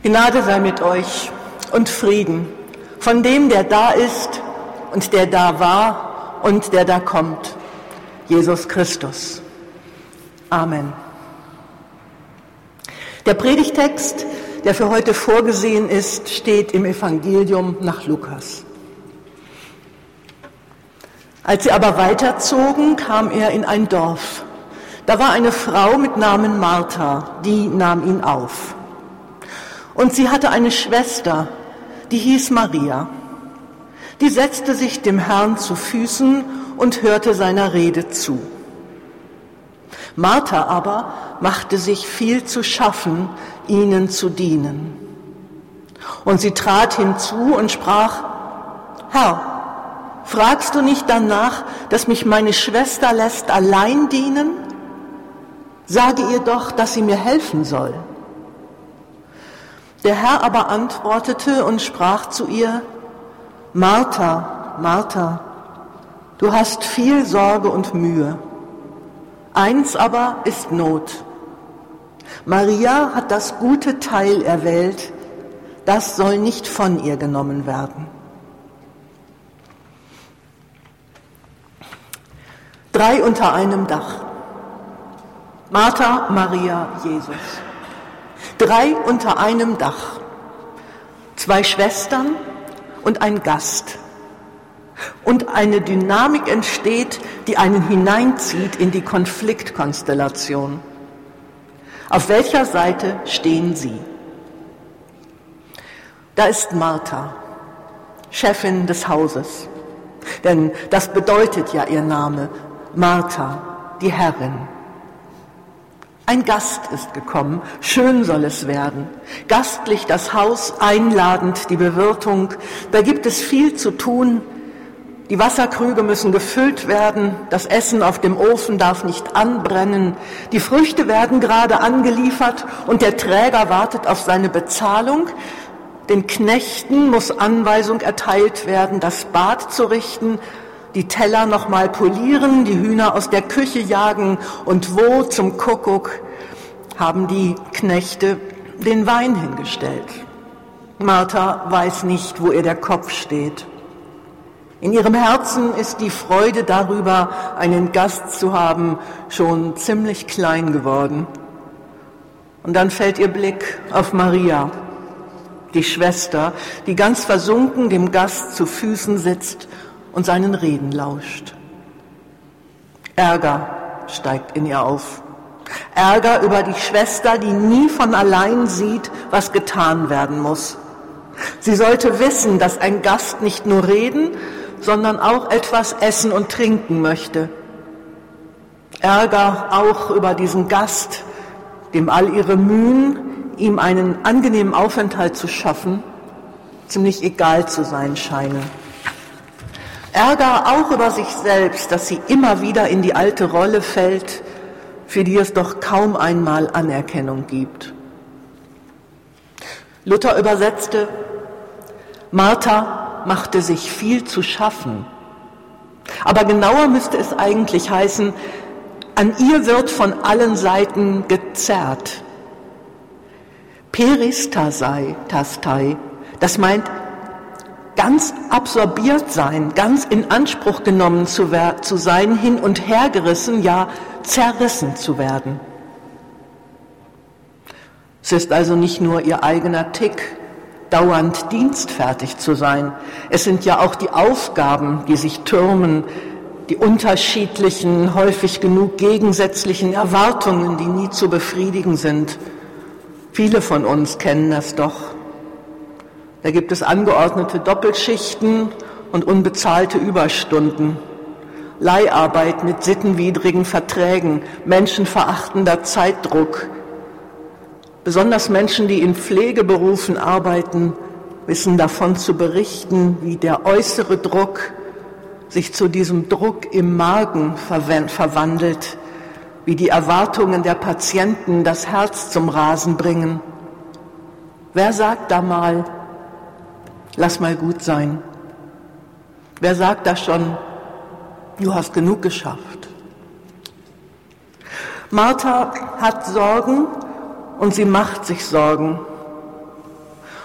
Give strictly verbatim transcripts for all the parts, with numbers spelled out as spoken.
Gnade sei mit euch und Frieden von dem, der da ist und der da war und der da kommt, Jesus Christus. Amen. Der Predigtext, der für heute vorgesehen ist, steht im Evangelium nach Lukas. Als sie aber weiterzogen, kam er in ein Dorf. Da war eine Frau mit Namen Martha, die nahm ihn auf. Und sie hatte eine Schwester, die hieß Maria. Die setzte sich dem Herrn zu Füßen und hörte seiner Rede zu. Martha aber machte sich viel zu schaffen, ihnen zu dienen. Und sie trat hinzu und sprach: Herr, fragst du nicht danach, dass mich meine Schwester lässt allein dienen? Sage ihr doch, dass sie mir helfen soll. Der Herr aber antwortete und sprach zu ihr: Martha, Martha, du hast viel Sorge und Mühe. Eins aber ist Not. Maria hat das gute Teil erwählt, das soll nicht von ihr genommen werden. Drei unter einem Dach. Martha, Maria, Jesus. Drei unter einem Dach. Zwei Schwestern und ein Gast. Und eine Dynamik entsteht, die einen hineinzieht in die Konfliktkonstellation. Auf welcher Seite stehen Sie? Da ist Martha, Chefin des Hauses. Denn das bedeutet ja ihr Name, Martha, die Herrin. Ein Gast ist gekommen, schön soll es werden. Gastlich das Haus, einladend die Bewirtung. Da gibt es viel zu tun. Die Wasserkrüge müssen gefüllt werden, das Essen auf dem Ofen darf nicht anbrennen, die Früchte werden gerade angeliefert und der Träger wartet auf seine Bezahlung. Den Knechten muss Anweisung erteilt werden, das Bad zu richten, die Teller nochmal polieren, die Hühner aus der Küche jagen und wo zum Kuckuck haben die Knechte den Wein hingestellt. Martha weiß nicht, wo ihr der Kopf steht. In ihrem Herzen ist die Freude darüber, einen Gast zu haben, schon ziemlich klein geworden. Und dann fällt ihr Blick auf Maria, die Schwester, die ganz versunken dem Gast zu Füßen sitzt und seinen Reden lauscht. Ärger steigt in ihr auf. Ärger über die Schwester, die nie von allein sieht, was getan werden muss. Sie sollte wissen, dass ein Gast nicht nur reden, sondern auch etwas essen und trinken möchte. Ärger auch über diesen Gast, dem all ihre Mühen, ihm einen angenehmen Aufenthalt zu schaffen, ziemlich egal zu sein scheinen. Ärger auch über sich selbst, dass sie immer wieder in die alte Rolle fällt, für die es doch kaum einmal Anerkennung gibt. Luther übersetzte: Martha machte sich viel zu schaffen. Aber genauer müsste es eigentlich heißen, an ihr wird von allen Seiten gezerrt. Peristasei, tastai, das meint ganz absorbiert sein, ganz in Anspruch genommen zu, wer- zu sein, hin und her gerissen, ja zerrissen zu werden. Es ist also nicht nur ihr eigener Tick, dauernd dienstfertig zu sein. Es sind ja auch die Aufgaben, die sich türmen, die unterschiedlichen, häufig genug gegensätzlichen Erwartungen, die nie zu befriedigen sind. Viele von uns kennen das doch. Da gibt es angeordnete Doppelschichten und unbezahlte Überstunden, Leiharbeit mit sittenwidrigen Verträgen, menschenverachtender Zeitdruck. Besonders Menschen, die in Pflegeberufen arbeiten, wissen davon zu berichten, wie der äußere Druck sich zu diesem Druck im Magen verwandelt, wie die Erwartungen der Patienten das Herz zum Rasen bringen. Wer sagt da mal, lass mal gut sein? Wer sagt da schon, du hast genug geschafft? Martha hat Sorgen und sie macht sich Sorgen.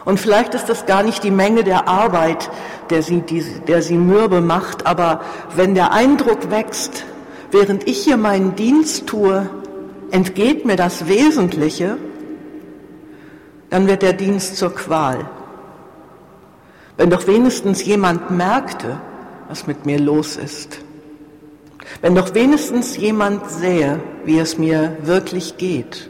Und vielleicht ist das gar nicht die Menge der Arbeit, der sie, die, der sie mürbe macht, aber wenn der Eindruck wächst, während ich hier meinen Dienst tue, entgeht mir das Wesentliche, dann wird der Dienst zur Qual. Wenn doch wenigstens jemand merkte, was mit mir los ist. Wenn doch wenigstens jemand sähe, wie es mir wirklich geht.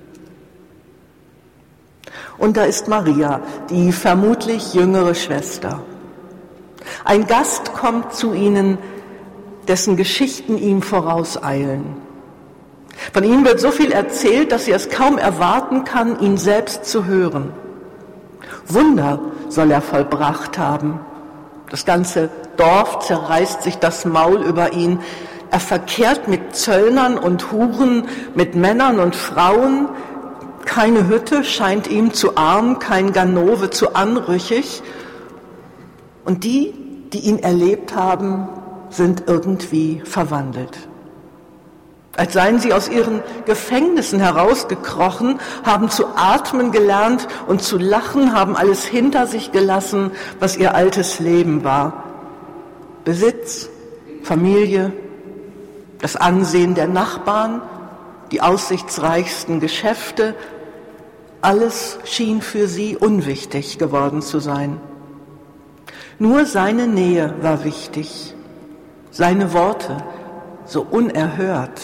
Und da ist Maria, die vermutlich jüngere Schwester. Ein Gast kommt zu ihnen, dessen Geschichten ihm vorauseilen. Von ihm wird so viel erzählt, dass sie es kaum erwarten kann, ihn selbst zu hören. Wunder soll er vollbracht haben. Das ganze Dorf zerreißt sich das Maul über ihn. Er verkehrt mit Zöllnern und Huren, mit Männern und Frauen. Keine Hütte scheint ihm zu arm, kein Ganove zu anrüchig. Und die, die ihn erlebt haben, sind irgendwie verwandelt. Als seien sie aus ihren Gefängnissen herausgekrochen, haben zu atmen gelernt und zu lachen, haben alles hinter sich gelassen, was ihr altes Leben war. Besitz, Familie, das Ansehen der Nachbarn, die aussichtsreichsten Geschäfte, alles schien für sie unwichtig geworden zu sein. Nur seine Nähe war wichtig, seine Worte so unerhört.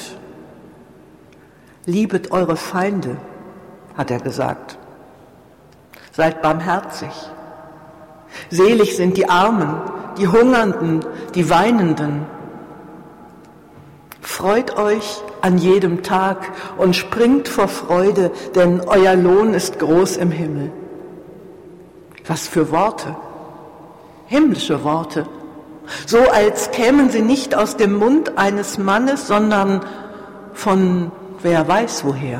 Liebet eure Feinde, hat er gesagt. Seid barmherzig. Selig sind die Armen, die Hungernden, die Weinenden. Freut euch an jedem Tag und springt vor Freude, denn euer Lohn ist groß im Himmel. Was für Worte, himmlische Worte, so als kämen sie nicht aus dem Mund eines Mannes, sondern von wer weiß woher.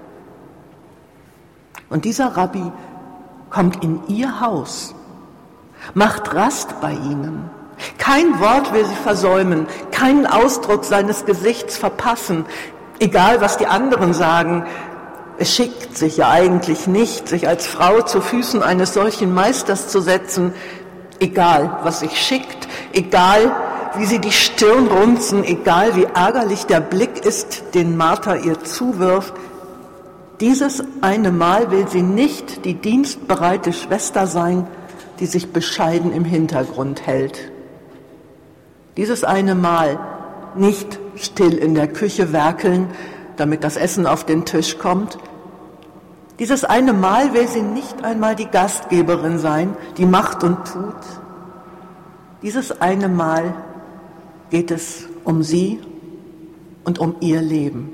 Und dieser Rabbi kommt in ihr Haus, macht Rast bei ihnen. Kein Wort will sie versäumen, keinen Ausdruck seines Gesichts verpassen, egal was die anderen sagen. Es schickt sich ja eigentlich nicht, sich als Frau zu Füßen eines solchen Meisters zu setzen, egal was sich schickt, egal wie sie die Stirn runzen, egal wie ärgerlich der Blick ist, den Martha ihr zuwirft. Dieses eine Mal will sie nicht die dienstbereite Schwester sein, die sich bescheiden im Hintergrund hält. Dieses eine Mal nicht still in der Küche werkeln, damit das Essen auf den Tisch kommt. Dieses eine Mal will sie nicht einmal die Gastgeberin sein, die macht und tut. Dieses eine Mal geht es um sie und um ihr Leben.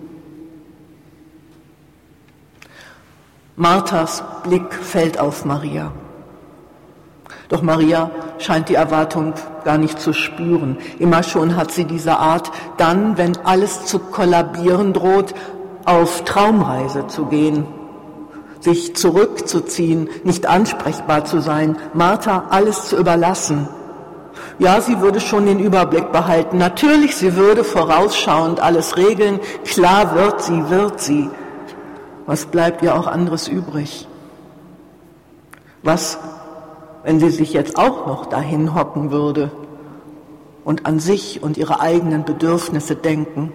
Marthas Blick fällt auf Maria. Doch Maria scheint die Erwartung gar nicht zu spüren. Immer schon hat sie diese Art, dann, wenn alles zu kollabieren droht, auf Traumreise zu gehen, sich zurückzuziehen, nicht ansprechbar zu sein, Martha alles zu überlassen. Ja, sie würde schon den Überblick behalten. Natürlich, sie würde vorausschauend alles regeln. Klar wird sie, wird sie. Was bleibt ihr auch anderes übrig? Was, wenn sie sich jetzt auch noch dahin hocken würde und an sich und ihre eigenen Bedürfnisse denken?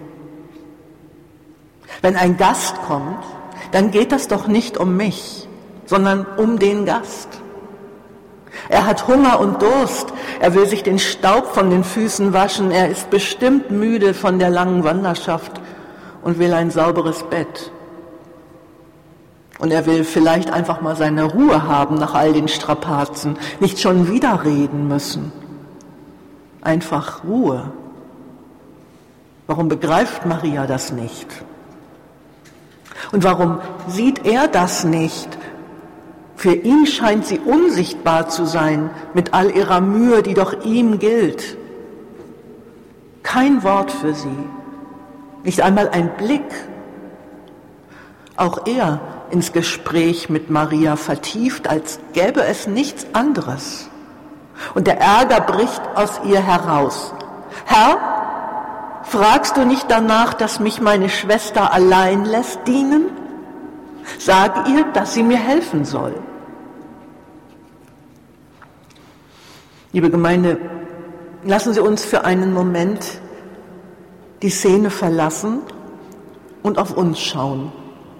Wenn ein Gast kommt, dann geht das doch nicht um mich, sondern um den Gast. Er hat Hunger und Durst, er will sich den Staub von den Füßen waschen, er ist bestimmt müde von der langen Wanderschaft und will ein sauberes Bett. Und er will vielleicht einfach mal seine Ruhe haben nach all den Strapazen, nicht schon wieder reden müssen. Einfach Ruhe. Warum begreift Maria das nicht? Und warum sieht er das nicht? Für ihn scheint sie unsichtbar zu sein, mit all ihrer Mühe, die doch ihm gilt. Kein Wort für sie, nicht einmal ein Blick. Auch er ins Gespräch mit Maria vertieft, als gäbe es nichts anderes. Und der Ärger bricht aus ihr heraus. Herr, fragst du nicht danach, dass mich meine Schwester allein lässt dienen? Sag ihr, dass sie mir helfen soll. Liebe Gemeinde, lassen Sie uns für einen Moment die Szene verlassen und auf uns schauen.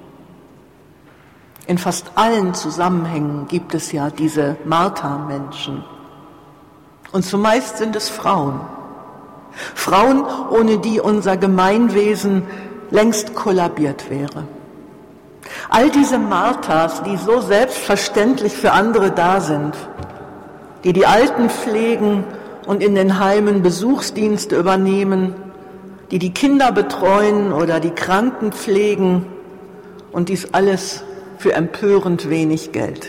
In fast allen Zusammenhängen gibt es ja diese Martha-Menschen. Und zumeist sind es Frauen. Frauen, ohne die unser Gemeinwesen längst kollabiert wäre. All diese Marthas, die so selbstverständlich für andere da sind, die die Alten pflegen und in den Heimen Besuchsdienste übernehmen, die die Kinder betreuen oder die Kranken pflegen und dies alles für empörend wenig Geld.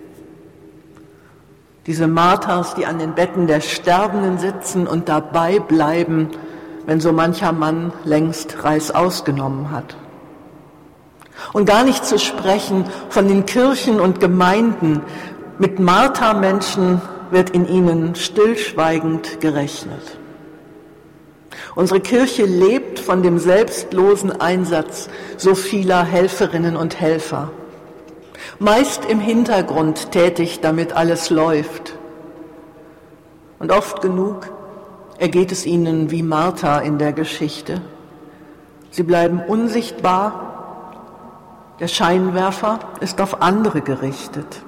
Diese Marthas, die an den Betten der Sterbenden sitzen und dabei bleiben, wenn so mancher Mann längst Reißaus genommen hat. Und gar nicht zu sprechen von den Kirchen und Gemeinden. Mit Martha-Menschen wird in ihnen stillschweigend gerechnet. Unsere Kirche lebt von dem selbstlosen Einsatz so vieler Helferinnen und Helfer. Meist im Hintergrund tätig, damit alles läuft. Und oft genug ergeht es ihnen wie Martha in der Geschichte. Sie bleiben unsichtbar. Der Scheinwerfer ist auf andere gerichtet.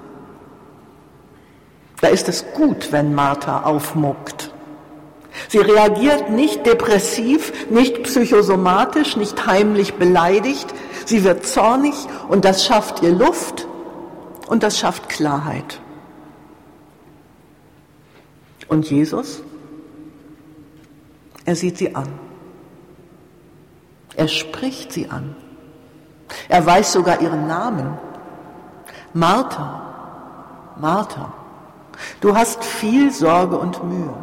Da ist es gut, wenn Martha aufmuckt. Sie reagiert nicht depressiv, nicht psychosomatisch, nicht heimlich beleidigt. Sie wird zornig und das schafft ihr Luft und das schafft Klarheit. Und Jesus? Er sieht sie an. Er spricht sie an. Er weiß sogar ihren Namen. Martha, Martha, du hast viel Sorge und Mühe.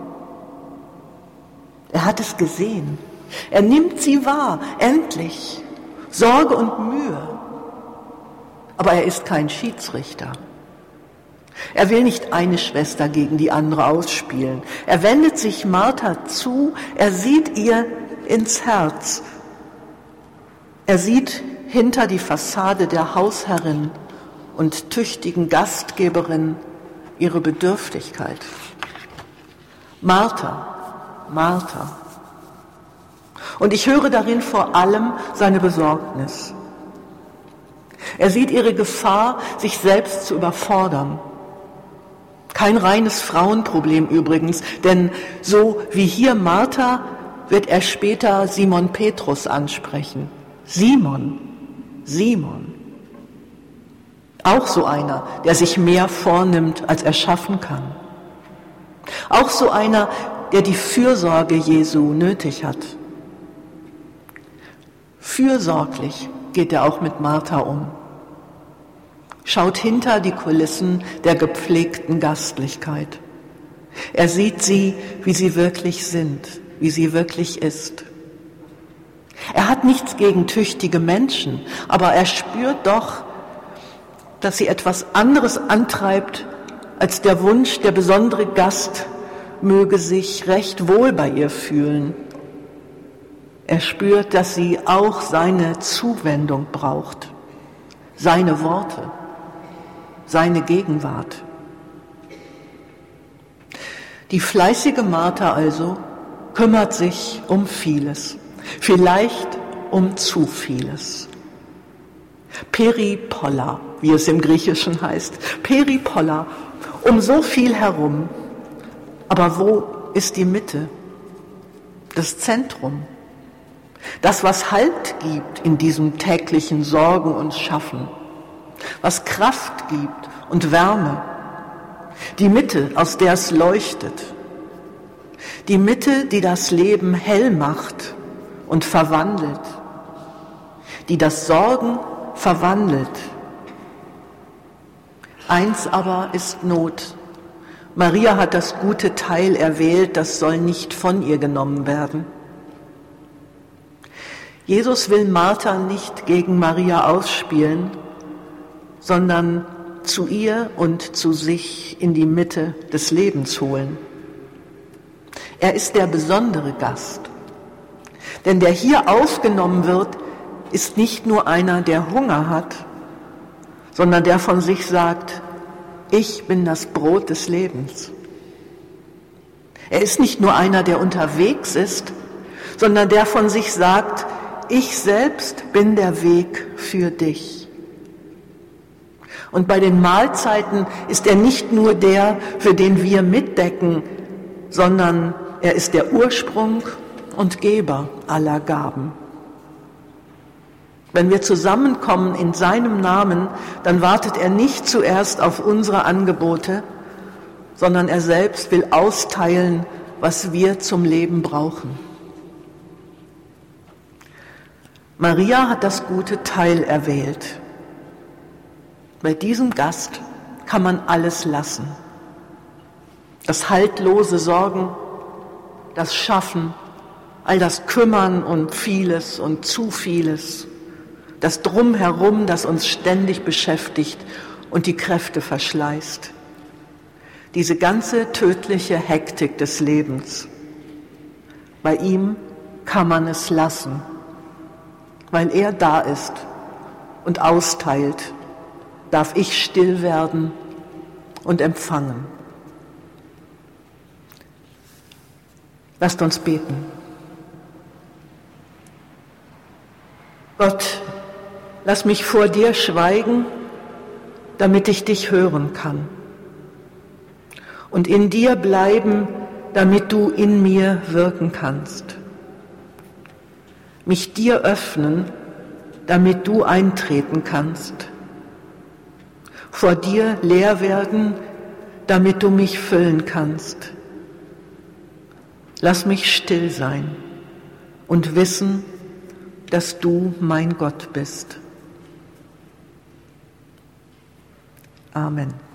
Er hat es gesehen. Er nimmt sie wahr, endlich. Sorge und Mühe. Aber er ist kein Schiedsrichter. Er will nicht eine Schwester gegen die andere ausspielen. Er wendet sich Martha zu, er sieht ihr ins Herz. Er sieht hinter die Fassade der Hausherrin und tüchtigen Gastgeberin ihre Bedürftigkeit. Martha, Martha. Und ich höre darin vor allem seine Besorgnis. Er sieht ihre Gefahr, sich selbst zu überfordern. Kein reines Frauenproblem übrigens, denn so wie hier Martha wird er später Simon Petrus ansprechen. Simon, Simon. Auch so einer, der sich mehr vornimmt, als er schaffen kann. Auch so einer, der die Fürsorge Jesu nötig hat. Fürsorglich geht er auch mit Martha um. Schaut hinter die Kulissen der gepflegten Gastlichkeit. Er sieht sie, wie sie wirklich sind, wie sie wirklich ist. Er hat nichts gegen tüchtige Menschen, aber er spürt doch, dass sie etwas anderes antreibt, als der Wunsch, der besondere Gast möge sich recht wohl bei ihr fühlen. Er spürt, dass sie auch seine Zuwendung braucht, seine Worte, seine Gegenwart. Die fleißige Martha also kümmert sich um vieles, vielleicht um zu vieles. Peripolla, wie es im Griechischen heißt, Peripolla, um so viel herum. Aber wo ist die Mitte, das Zentrum, das, was Halt gibt in diesem täglichen Sorgen und Schaffen, was Kraft gibt und Wärme, die Mitte, aus der es leuchtet, die Mitte, die das Leben hell macht und verwandelt, die das Sorgen verwandelt. Eins aber ist Not. Maria hat das gute Teil erwählt, das soll nicht von ihr genommen werden. Jesus will Martha nicht gegen Maria ausspielen, sondern zu ihr und zu sich in die Mitte des Lebens holen. Er ist der besondere Gast, denn der hier aufgenommen wird, ist nicht nur einer, der Hunger hat, sondern der von sich sagt, ich bin das Brot des Lebens. Er ist nicht nur einer, der unterwegs ist, sondern der von sich sagt, ich selbst bin der Weg für dich. Und bei den Mahlzeiten ist er nicht nur der, für den wir mitdecken, sondern er ist der Ursprung und Geber aller Gaben. Wenn wir zusammenkommen in seinem Namen, dann wartet er nicht zuerst auf unsere Angebote, sondern er selbst will austeilen, was wir zum Leben brauchen. Maria hat das gute Teil erwählt. Bei diesem Gast kann man alles lassen. Das haltlose Sorgen, das Schaffen, all das Kümmern und vieles und zu vieles, das Drumherum, das uns ständig beschäftigt und die Kräfte verschleißt. Diese ganze tödliche Hektik des Lebens. Bei ihm kann man es lassen, weil er da ist und austeilt, darf ich still werden und empfangen. Lasst uns beten. Gott, lass mich vor dir schweigen, damit ich dich hören kann. Und in dir bleiben, damit du in mir wirken kannst. Mich dir öffnen, damit du eintreten kannst. Vor dir leer werden, damit du mich füllen kannst. Lass mich still sein und wissen, dass du mein Gott bist. Amen.